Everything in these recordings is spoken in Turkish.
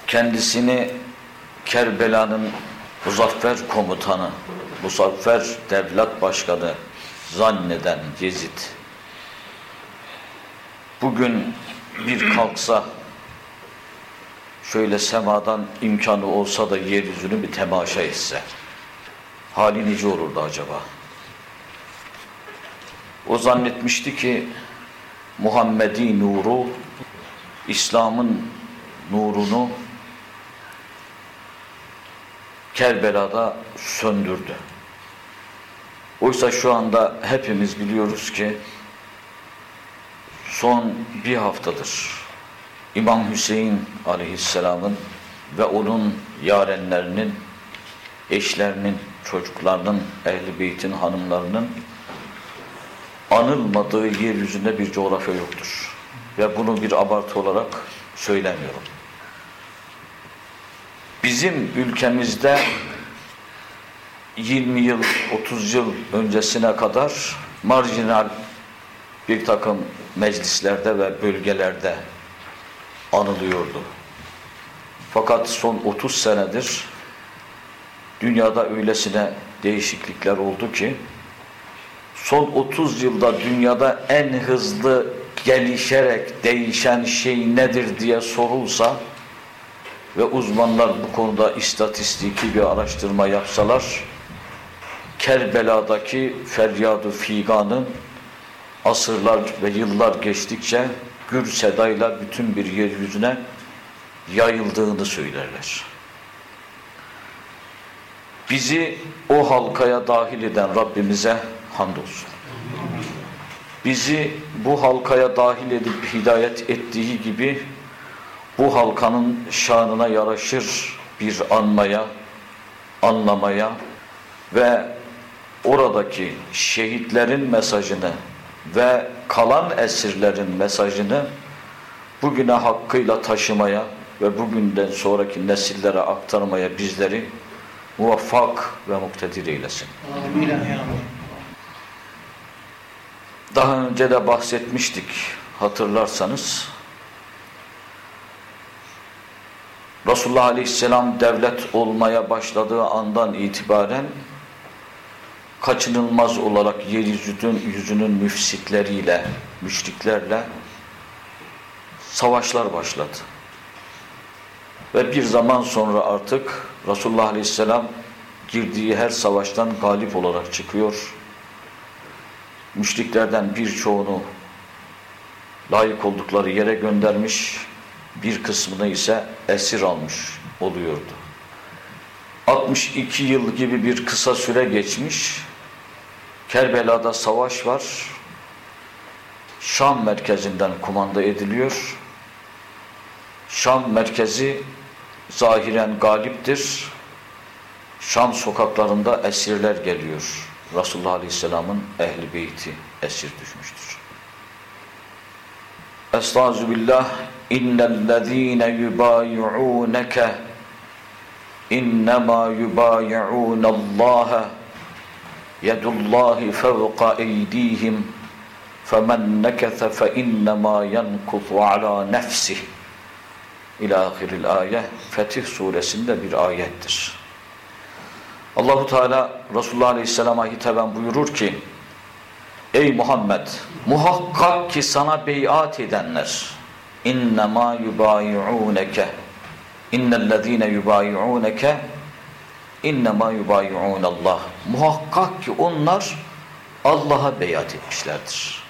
kendisini Kerbela'nın muzaffer komutanı, muzaffer devlet başkanı zanneden Yezid, bugün bir kalksa, şöyle semadan imkanı olsa da yeryüzünü bir temaşa etse, hali nice olurdu acaba? O zannetmişti ki Muhammedi nuru, İslam'ın nurunu Kerbela'da söndürdü. Oysa şu anda hepimiz biliyoruz ki son bir haftadır İmam Hüseyin aleyhisselamın ve onun yarenlerinin, eşlerinin, çocuklarının, ehl-i beytin hanımlarının anılmadığı yeryüzünde bir coğrafya yoktur. Ve bunu bir abartı olarak söylemiyorum. Bizim ülkemizde 20 yıl, 30 yıl öncesine kadar marjinal bir takım meclislerde ve bölgelerde anılıyordu. Fakat son 30 senedir dünyada öylesine değişiklikler oldu ki son 30 yılda dünyada en hızlı gelişerek değişen şey nedir diye sorulsa ve uzmanlar bu konuda istatistiki bir araştırma yapsalar, Kerbela'daki feryad-ı figanın asırlar ve yıllar geçtikçe gür sedayla bütün bir yeryüzüne yayıldığını söylerler. Bizi o halkaya dahil eden Rabbimize hamdolsun. Bizi bu halkaya dahil edip hidayet ettiği gibi bu halkanın şanına yaraşır bir anmaya, anlamaya ve oradaki şehitlerin mesajını ve kalan esirlerin mesajını bugüne hakkıyla taşımaya ve bugünden sonraki nesillere aktarmaya bizleri muvaffak ve muktedir eylesin. Amin. Daha önce de bahsetmiştik, hatırlarsanız. Resulullah Aleyhisselam devlet olmaya başladığı andan itibaren kaçınılmaz olarak yeryüzünün müfsitleriyle, müşriklerle savaşlar başladı. Ve bir zaman sonra artık Resulullah Aleyhisselam girdiği her savaştan galip olarak çıkıyor. Müşriklerden birçoğunu layık oldukları yere göndermiş, bir kısmını ise esir almış oluyordu. 62 yıl gibi bir kısa süre geçmiş. Kerbela'da savaş var. Şam merkezinden kumanda ediliyor. Şam merkezi zahiren galiptir. Şam sokaklarında esirler geliyor. Resulullah Aleyhisselam'ın ehl-i beyti esir düşmüştür. Estağfirullah. İnnellezîne yubâyi'ûneke innemâ yubâyi'ûnallâhe yedullâhi fevqa eydîhim femen nekethe fe innemâ yenkutu alâ nefsih ilâ ahiril âye. Fetih suresinde bir ayettir. Allahu Teala Resulullah Aleyhisselam'a hitaben buyurur ki: Ey Muhammed, muhakkak ki sana beyat edenler innemâ yubâyi'ûneke innellezîne yubâyi'ûneke innemâ yubâyi'ûnallâh. Muhakkak ki onlar Allah'a beyat etmişlerdir.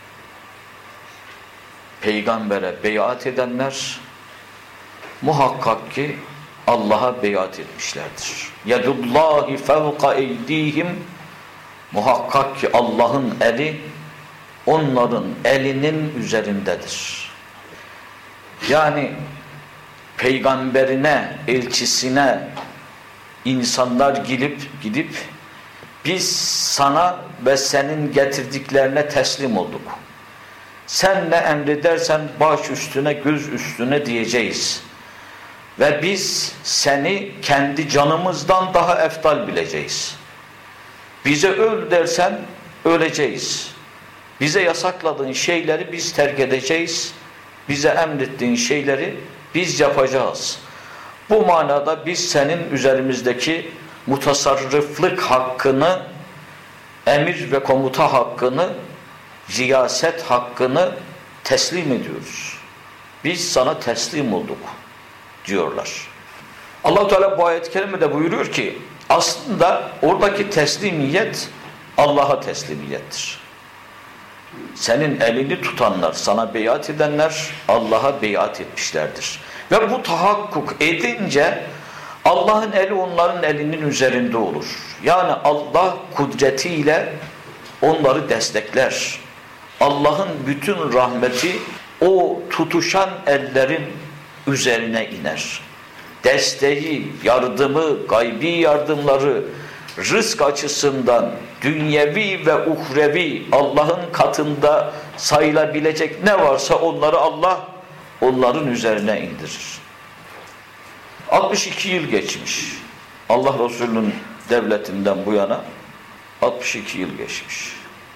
Peygambere beyat edenler muhakkak ki Allah'a beyat etmişlerdir. Yedullâhi fevqa eydîhim. Muhakkak ki Allah'ın eli onların elinin üzerindedir. Yani peygamberine, elçisine insanlar gidip biz sana ve senin getirdiklerine teslim olduk. Sen ne emredersen baş üstüne göz üstüne diyeceğiz. Ve biz seni kendi canımızdan daha eftal bileceğiz. Bize öl dersen öleceğiz. Bize yasakladığın şeyleri biz terk edeceğiz. Bize emrettiğin şeyleri biz yapacağız. Bu manada biz senin üzerimizdeki mutasarrıflık hakkını, emir ve komuta hakkını, riyaset hakkını teslim ediyoruz. Biz sana teslim olduk diyorlar. Allah-u Teala bu ayet-i kerimede buyuruyor ki aslında oradaki teslimiyet Allah'a teslimiyettir. Senin elini tutanlar, sana beyat edenler Allah'a beyat etmişlerdir. Ve bu tahakkuk edince Allah'ın eli onların elinin üzerinde olur. Yani Allah kudretiyle onları destekler. Allah'ın bütün rahmeti o tutuşan ellerin üzerine iner. Desteği, yardımı, gaybi yardımları, rızk açısından dünyevi ve uhrevi Allah'ın katında sayılabilecek ne varsa onları Allah onların üzerine indirir. 62 yıl geçmiş. Allah Resulü'nün devletinden bu yana 62 yıl geçmiş.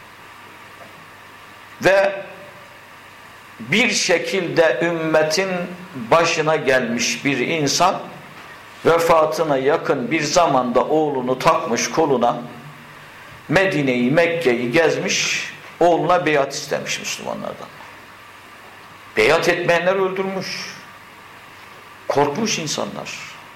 Ve bir şekilde ümmetin başına gelmiş bir insan vefatına yakın bir zamanda oğlunu takmış koluna, Medine'yi, Mekke'yi gezmiş, oğluna beyat istemiş Müslümanlardan. Beyat etmeyenler öldürmüş. Korkmuş insanlar.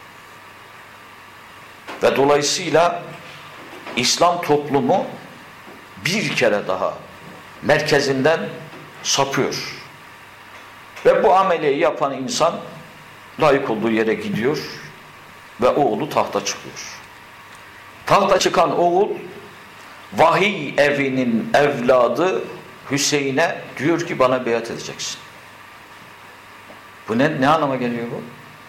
Ve dolayısıyla İslam toplumu bir kere daha merkezinden sapıyor. Ve bu ameliyi yapan insan layık olduğu yere gidiyor ve oğlu tahta çıkıyor. Tahta çıkan oğul vahiy evinin evladı Hüseyin'e diyor ki bana beyat edeceksin. Bu ne anlama geliyor bu?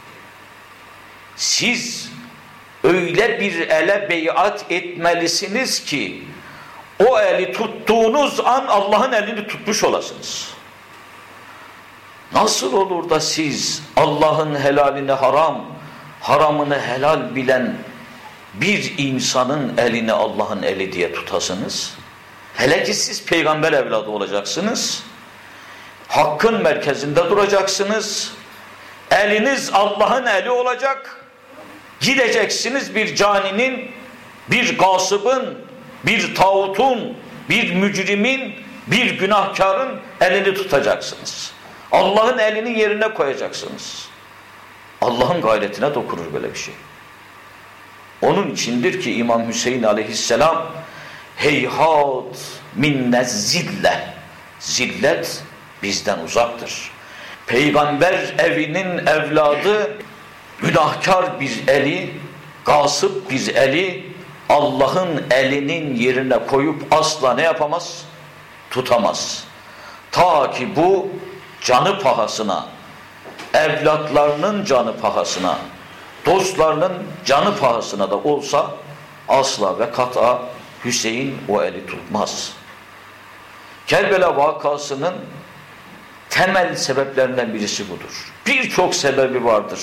Siz öyle bir ele beyat etmelisiniz ki o eli tuttuğunuz an Allah'ın elini tutmuş olasınız. Nasıl olur da siz Allah'ın helalini haram, haramını helal bilen bir insanın elini Allah'ın eli diye tutasınız? Hele ki siz peygamber evladı olacaksınız. Hakkın merkezinde duracaksınız. Eliniz Allah'ın eli olacak. Gideceksiniz bir caninin, bir gasıbın, bir tağutun, bir mücrimin, bir günahkarın elini tutacaksınız. Allah'ın elini yerine koyacaksınız. Allah'ın gayretine dokunur böyle bir şey. Onun içindir ki İmam Hüseyin aleyhisselam heyhat minne zille, zillet bizden uzaktır. Peygamber evinin evladı günahkar bir eli, gasıp bir eli Allah'ın elinin yerine koyup asla ne yapamaz? Tutamaz. Ta ki bu canı pahasına, evlatlarının canı pahasına, dostlarının canı pahasına da olsa asla ve kat'a Hüseyin o eli tutmaz. Kerbela vakasının temel sebeplerinden birisi budur. Birçok sebebi vardır.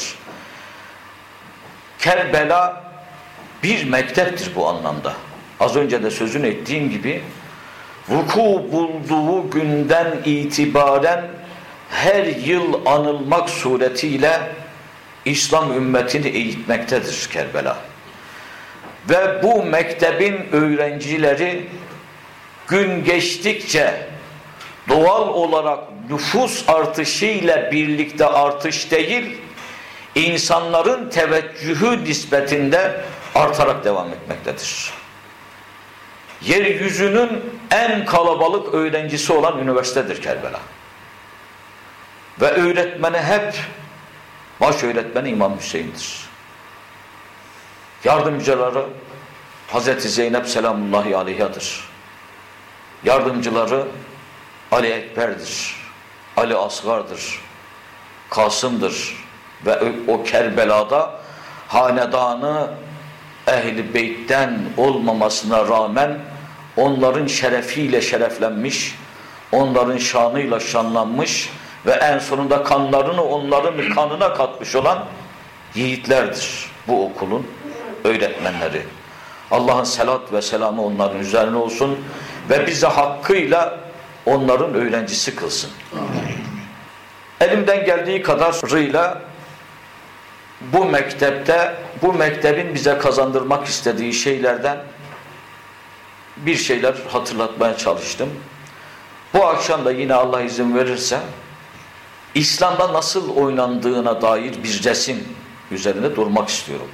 Kerbela bir mekteptir bu anlamda. Az önce de sözünü ettiğim gibi vuku bulduğu günden itibaren her yıl anılmak suretiyle İslam ümmetini eğitmektedir Kerbela. Ve bu mektebin öğrencileri gün geçtikçe doğal olarak nüfus artışıyla birlikte artış değil, insanların teveccühü nispetinde artarak devam etmektedir. Yeryüzünün en kalabalık öğrencisi olan üniversitedir Kerbela. Ve öğretmeni hep baş öğretmeni İmam Hüseyin'dir. Yardımcıları Hazreti Zeynep selamullahi aleyhadır. Yardımcıları Ali Ekber'dir, Ali Asgar'dır, Kasım'dır ve o Kerbela'da hanedanı Ehl-i Beyt'ten olmamasına rağmen onların şerefiyle şereflenmiş, onların şanıyla şanlanmış ve en sonunda kanlarını onların kanına katmış olan yiğitlerdir bu okulun öğretmenleri. Allah'ın selat ve selamı onların üzerine olsun ve bize hakkıyla onların öğrencisi kılsın. Elimden geldiği kadarıyla bu mektebin bize kazandırmak istediği şeylerden bir şeyler hatırlatmaya çalıştım. Bu akşam da yine Allah izin verirse İslam'da nasıl oynandığına dair bir resim üzerinde durmak istiyorum.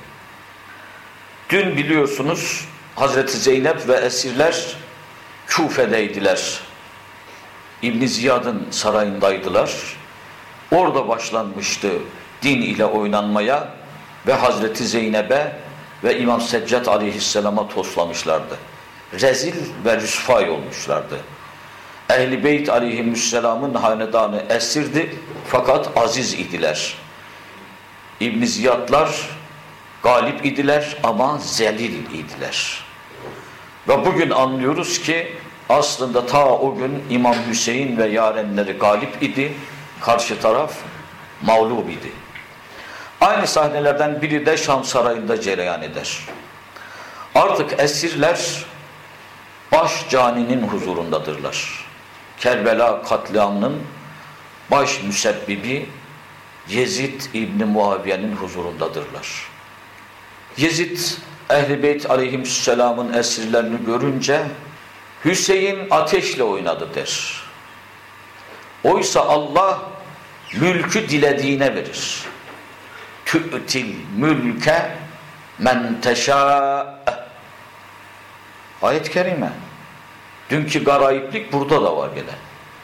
Dün biliyorsunuz Hazreti Zeynep ve esirler Küfe'deydiler. İbn Ziyad'ın sarayındaydılar. Orada başlanmıştı din ile oynanmaya ve Hazreti Zeynep'e ve İmam Seccad aleyhisselama toslamışlardı. Rezil ve rüsvay olmuşlardı. Ehl-i Beyt aleyhisselamın hanedanı esirdi fakat aziz idiler. İbn Ziyadlar galip idiler ama zelil idiler. Ve bugün anlıyoruz ki aslında ta o gün İmam Hüseyin ve yarenleri galip idi, karşı taraf mağlup idi. Aynı sahnelerden biri de Şam sarayında cereyan eder. Artık esirler baş caninin huzurundadırlar. Kerbela katliamının baş müsebbibi Yezid İbni Muaviye'nin huzurundadırlar. Yezid Ehl-i Beyt aleyhisselamın esirlerini görünce Hüseyin ateşle oynadı der. Oysa Allah mülkü dilediğine verir. Tü'til mülke men teşâ. Ayet-i kerime. Dünkü garayiplik burada da var gene.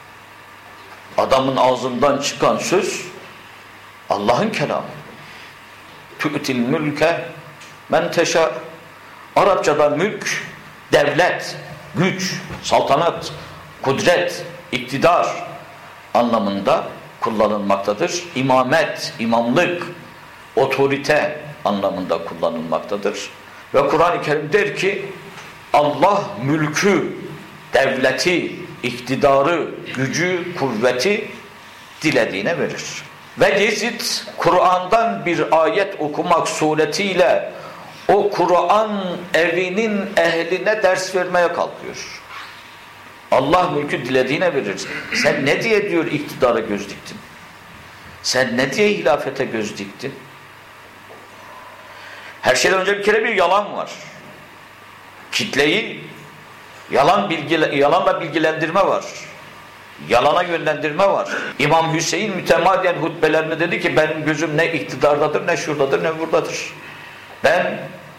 Adamın ağzından çıkan söz Allah'ın kelamı. Tü'til mülke men teşâ. Arapçada mülk, devlet, güç, saltanat, kudret, iktidar anlamında kullanılmaktadır. İmamet, imamlık, otorite anlamında kullanılmaktadır. Ve Kur'an-ı Kerim der ki Allah mülkü, devleti, iktidarı, gücü, kuvveti dilediğine verir. Ve Yezid Kur'an'dan bir ayet okumak suretiyle o Kur'an evinin ehline ders vermeye kalkıyor. Allah mülkü dilediğine verir. Sen ne diye diyor iktidara göz diktin? Sen ne diye hilafete göz diktin? Her şeyden önce bir kere bir yalan var. Kitleyi yalanla bilgilendirme var. Yalana yönlendirme var. İmam Hüseyin mütemadiyen hutbelerinde dedi ki benim gözüm ne iktidardadır, ne şuradadır, ne buradadır. Ben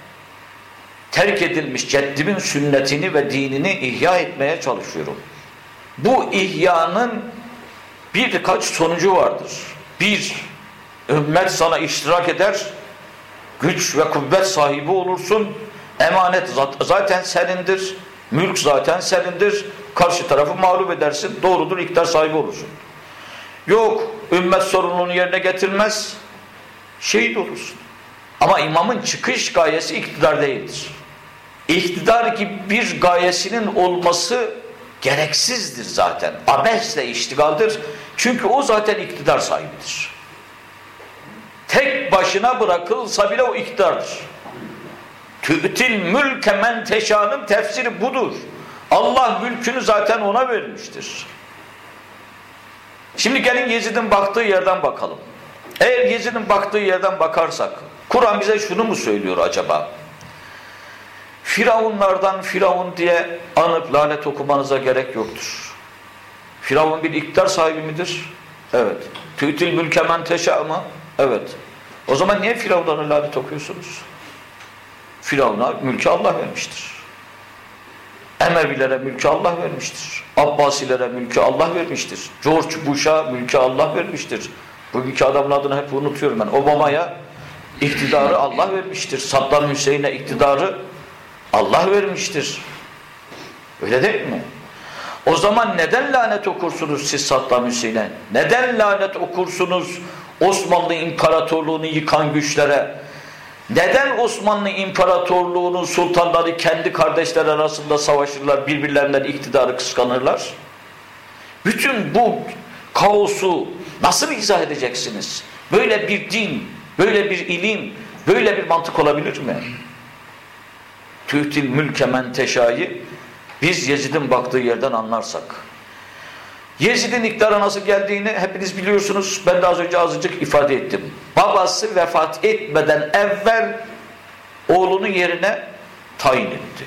terk edilmiş ceddimin sünnetini ve dinini ihya etmeye çalışıyorum. Bu ihyanın birkaç sonucu vardır. Bir, ümmet sana iştirak eder, güç ve kuvvet sahibi olursun, emanet zaten senindir, mülk zaten senindir, karşı tarafı mağlup edersin, doğrudur, iktidar sahibi olursun. Yok, ümmet sorumluluğunu yerine getirmez, şehit olursun. Ama imamın çıkış gayesi iktidar değildir. İktidar gibi bir gayesinin olması gereksizdir zaten. Abesle iştigaldir. Çünkü o zaten iktidar sahibidir. Tek başına bırakılsa bile o iktidardır. Tü'til mülke men teşâ'nın tefsiri budur. Allah mülkünü zaten ona vermiştir. Şimdi gelin Yezid'in baktığı yerden bakalım. Eğer Yezid'in baktığı yerden bakarsak, Kur'an bize şunu mu söylüyor acaba? Firavunlardan Firavun diye anıp lanet okumanıza gerek yoktur. Firavun bir iktidar sahibi midir? Evet. Tü'til mülke men teşâ mı? Evet. O zaman niye Firavunlara lanet okuyorsunuz? Firavun'a mülkü Allah vermiştir. Emevilere mülkü Allah vermiştir. Abbasilere mülkü Allah vermiştir. George Bush'a mülkü Allah vermiştir. Bugünkü adamın adını hep unutuyorum ben. Obama'ya iktidarı Allah vermiştir. Saddam Hüseyin'e iktidarı Allah vermiştir. Öyle değil mi? O zaman neden lanet okursunuz siz Saddam Hüseyin'e? Neden lanet okursunuz Osmanlı İmparatorluğunu yıkan güçlere? Neden Osmanlı İmparatorluğu'nun sultanları kendi kardeşler arasında savaşırlar, birbirlerinden iktidarı kıskanırlar? Bütün bu kaosu nasıl izah edeceksiniz? Böyle bir din, böyle bir ilim, böyle bir mantık olabilir mi? Tü'til mülke men teşâ'yı biz Yezid'in baktığı yerden anlarsak, Yezid'in iktidara nasıl geldiğini hepiniz biliyorsunuz. Ben de az önce azıcık ifade ettim. Babası vefat etmeden evvel oğlunun yerine tayin etti.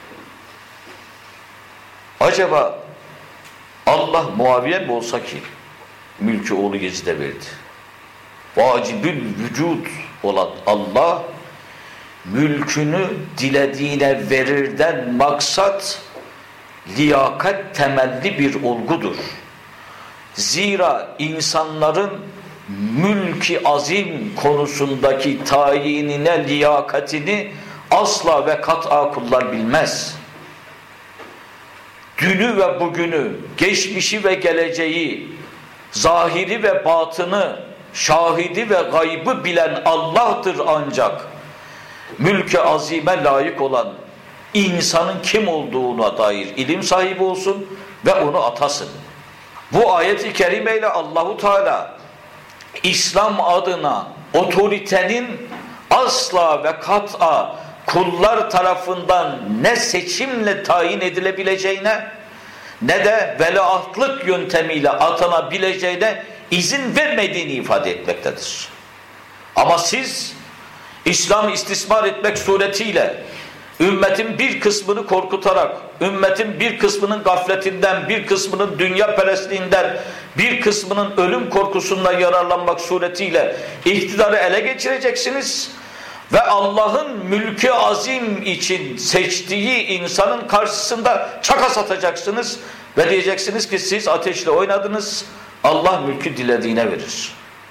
Acaba Allah Muaviye mi olsa ki mülkü oğlu Yezid'e verdi? Vacibül vücud olan Allah mülkünü dilediğine verirden maksat liyakat temelli bir olgudur. Zira insanların mülk-i azim konusundaki tayinine, liyakatini asla ve kat'a kullar bilmez. Dünü ve bugünü, geçmişi ve geleceği, zahiri ve batını, şahidi ve gaybı bilen Allah'tır ancak mülk-i azime layık olan insanın kim olduğuna dair ilim sahibi olsun ve onu atasın. Bu ayet-i kerimeyle Allahu Teala İslam adına otoritenin asla ve kat'a kullar tarafından ne seçimle tayin edilebileceğine ne de veliahtlık yöntemiyle atanabileceğine izin vermediğini ifade etmektedir. Ama siz İslam'ı istismar etmek suretiyle ümmetin bir kısmını korkutarak, ümmetin bir kısmının gafletinden, bir kısmının dünya perestliğinden, bir kısmının ölüm korkusundan yararlanmak suretiyle iktidarı ele geçireceksiniz ve Allah'ın mülkü azim için seçtiği insanın karşısında çaka satacaksınız ve diyeceksiniz ki siz ateşle oynadınız, Allah mülkü dilediğine verir.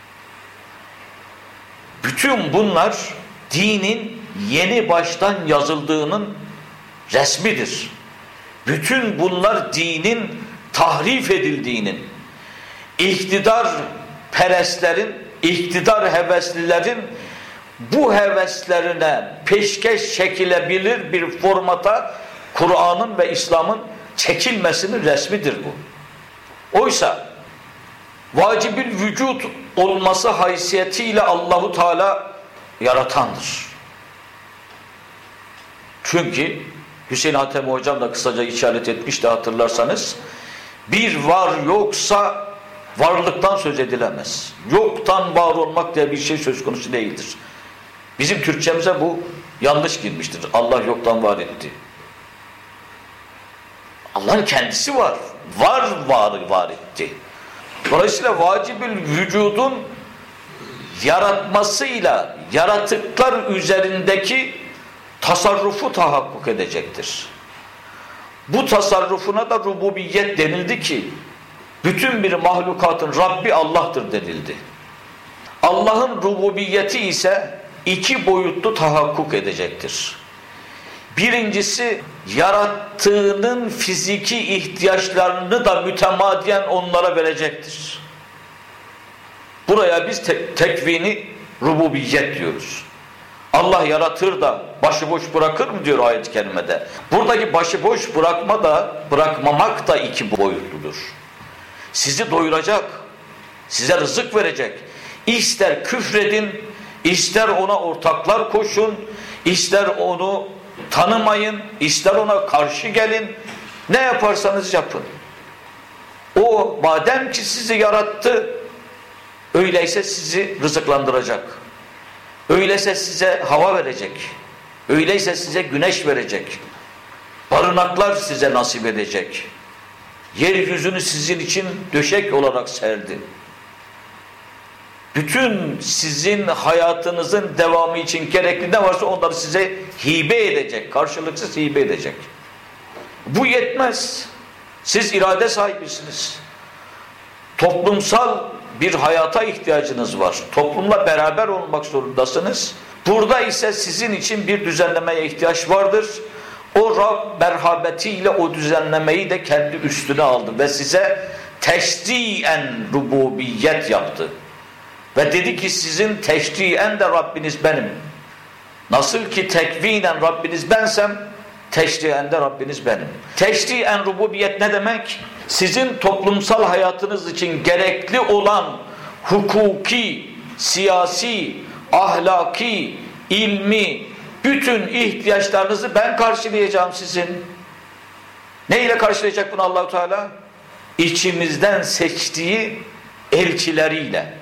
Bütün bunlar dinin yeni baştan yazıldığının resmidir. Bütün bunlar dinin tahrif edildiğinin, iktidar perestlerin, iktidar heveslilerin bu heveslerine peşkeş çekilebilir bir formata Kur'an'ın ve İslam'ın çekilmesinin resmidir bu. Oysa vacibül vücut olması haysiyetiyle Allahu Teala yaratandır. Çünkü Hüseyin Hatemi Hocam da kısaca işaret etmişti hatırlarsanız, bir var yoksa varlıktan söz edilemez. Yoktan var olmak diye bir şey söz konusu değildir. Bizim Türkçemize bu yanlış girmiştir. Allah yoktan var etti. Allah'ın kendisi var. Var etti. Dolayısıyla vacibül vücudun yaratmasıyla yaratıklar üzerindeki tasarrufu tahakkuk edecektir. Bu tasarrufuna da rububiyet denildi ki bütün bir mahlukatın Rabbi Allah'tır denildi. Allah'ın rububiyeti ise iki boyutlu tahakkuk edecektir. Birincisi, yarattığının fiziki ihtiyaçlarını da mütemadiyen onlara verecektir. Buraya biz tekvini rububiyet diyoruz. Allah yaratır da başıboş bırakır mı diyor ayet-i kerimede. Buradaki başıboş bırakmamak da iki boyutludur. Sizi doyuracak, size rızık verecek. İster küfredin, ister ona ortaklar koşun, ister onu tanımayın, ister ona karşı gelin, ne yaparsanız yapın. O madem ki sizi yarattı, öyleyse sizi rızıklandıracak. Öyleyse size hava verecek. Öyleyse size güneş verecek. Barınaklar size nasip edecek. Yeryüzünü sizin için döşek olarak serdi. Bütün sizin hayatınızın devamı için gerekli ne varsa onları size hibe edecek. Karşılıksız hibe edecek. Bu yetmez. Siz irade sahibisiniz. Toplumsal bir hayata ihtiyacınız var. Toplumla beraber olmak zorundasınız. Burada ise sizin için bir düzenlemeye ihtiyaç vardır. O Rab merhametiyle o düzenlemeyi de kendi üstüne aldı ve size teşri'en rububiyet yaptı. Ve dedi ki sizin teşri'en de Rabbiniz benim. Nasıl ki tekvinen Rabbiniz bensem, teşri'en de Rabbiniz benim. Teşri'en rububiyet ne demek? Sizin toplumsal hayatınız için gerekli olan hukuki, siyasi, ahlaki, ilmi, bütün ihtiyaçlarınızı ben karşılayacağım sizin. Ne ile karşılayacak bunu Allah-u Teala? içimizden seçtiği elçileriyle.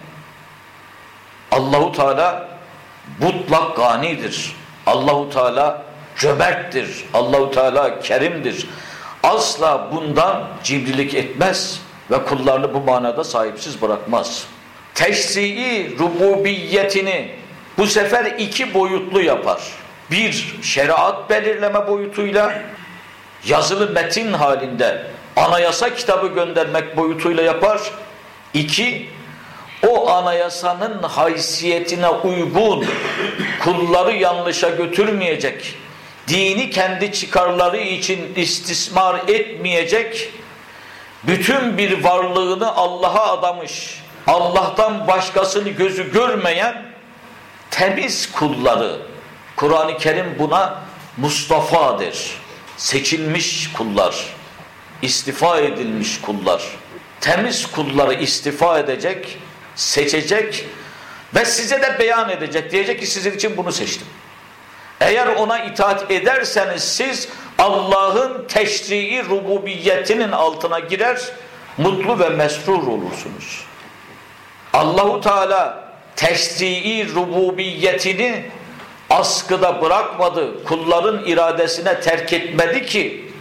Allahu Teala mutlak ganidir. Allahu Teala cömerttir. Allahu Teala kerimdir. Asla bundan cimrilik etmez ve kullarını bu manada sahipsiz bırakmaz. Teşrii rububiyetini bu sefer iki boyutlu yapar. Bir, şeriat belirleme boyutuyla, yazılı metin halinde anayasa kitabı göndermek boyutuyla yapar. İki, o anayasanın haysiyetine uygun, kulları yanlışa götürmeyecek, dini kendi çıkarları için istismar etmeyecek, bütün bir varlığını Allah'a adamış, Allah'tan başkasını gözü görmeyen temiz kulları, Kur'an-ı Kerim buna Mustafa'dır, seçilmiş kullar, istifa edilmiş kullar, temiz kulları istifa edecek, seçecek ve size de beyan edecek, diyecek ki sizin için bunu seçtim. Eğer ona itaat ederseniz siz Allah'ın teşrii rububiyetinin altına girer, mutlu ve mesrur olursunuz. Allahu Teala teşrii rububiyetini askıda bırakmadı, kulların iradesine terk etmedi ki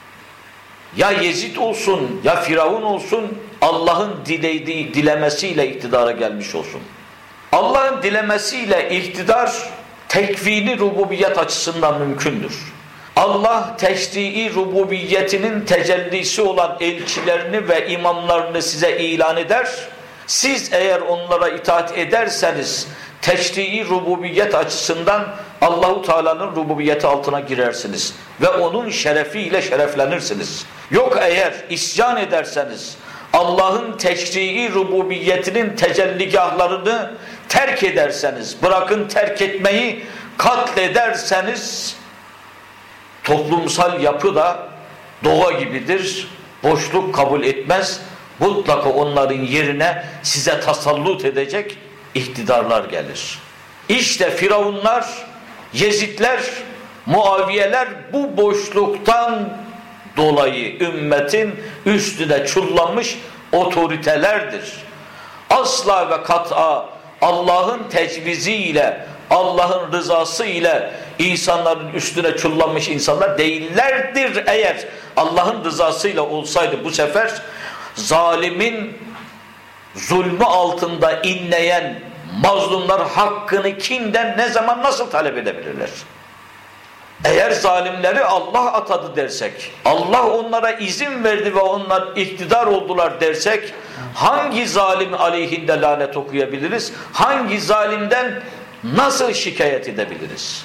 ya Yezid olsun ya Firavun olsun Allah'ın dilediği dilemesiyle iktidara gelmiş olsun. Allah'ın dilemesiyle iktidar tekvini rububiyet açısından mümkündür. Allah teşrii rububiyetinin tecellisi olan elçilerini ve imamlarını size ilan eder. Siz eğer onlara itaat ederseniz teşrii rububiyet açısından Allahu Teala'nın rububiyeti altına girersiniz ve onun şerefiyle şereflenirsiniz. Yok eğer isyan ederseniz, Allah'ın teşrii rububiyetinin tecelligahlarını terk ederseniz, bırakın terk etmeyi, katlederseniz, toplumsal yapı da doğa gibidir, boşluk kabul etmez, mutlaka onların yerine size tasallut edecek iktidarlar gelir. İşte Firavunlar, Yezidler, Muaviyeler bu boşluktan dolayı ümmetin üstüne çullanmış otoritelerdir. Asla ve kat'a Allah'ın tecviziyle, Allah'ın rızası ile insanların üstüne çullanmış insanlar değillerdir. Eğer Allah'ın rızasıyla olsaydı bu sefer zalimin zulmü altında inleyen mazlumlar hakkını kimden, ne zaman, nasıl talep edebilirler? Eğer zalimleri Allah atadı dersek, Allah onlara izin verdi ve onlar iktidar oldular dersek, hangi zalim aleyhinde lanet okuyabiliriz? Hangi zalimden nasıl şikayet edebiliriz?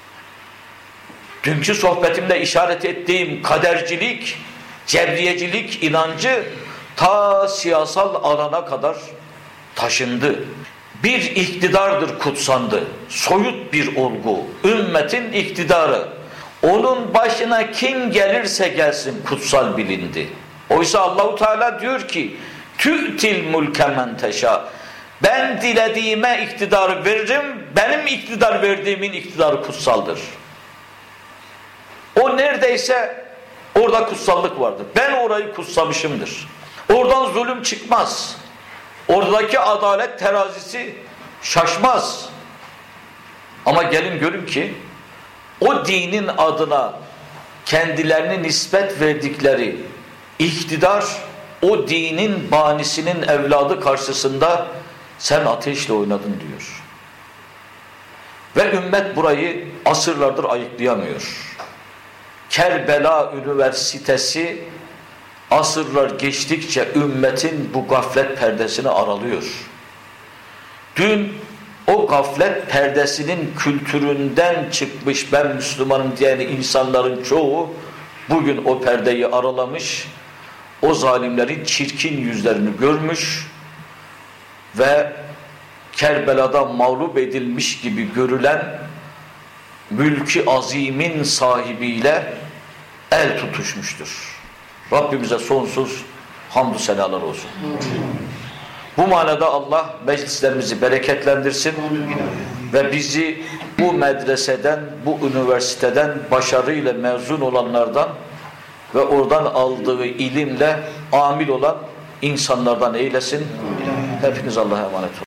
Dünkü sohbetimde işaret ettiğim kadercilik, cebriyecilik inancı ta siyasal alana kadar taşındı. Bir iktidardır kutsandı. Soyut bir olgu. Ümmetin iktidarı. Onun başına kim gelirse gelsin kutsal bilindi. Oysa Allahu Teala diyor ki: "Tü'til mulke men teşâ." Ben dilediğime iktidarı veririm. Benim iktidar verdiğimin iktidarı kutsaldır. O neredeyse orada kutsallık vardır. Ben orayı kutsamışımdır. Oradan zulüm çıkmaz. Oradaki adalet terazisi şaşmaz. Ama gelin görün ki o dinin adına kendilerine nispet verdikleri iktidar o dinin banisinin evladı karşısında sen ateşle oynadın diyor. Ve ümmet burayı asırlardır ayıklayamıyor. Kerbela Üniversitesi asırlar geçtikçe ümmetin bu gaflet perdesini aralıyor. Dün o gaflet perdesinin kültüründen çıkmış ben Müslümanım diyen insanların çoğu bugün o perdeyi aralamış, o zalimlerin çirkin yüzlerini görmüş ve Kerbela'da mağlup edilmiş gibi görülen mülk-i azimin sahibiyle el tutuşmuştur. Rabbimize sonsuz hamdü senalar olsun. Bu manada Allah meclislerimizi bereketlendirsin ve bizi bu medreseden, bu üniversiteden başarıyla mezun olanlardan ve oradan aldığı ilimle amil olan insanlardan eylesin. Hepiniz Allah'a emanet olun.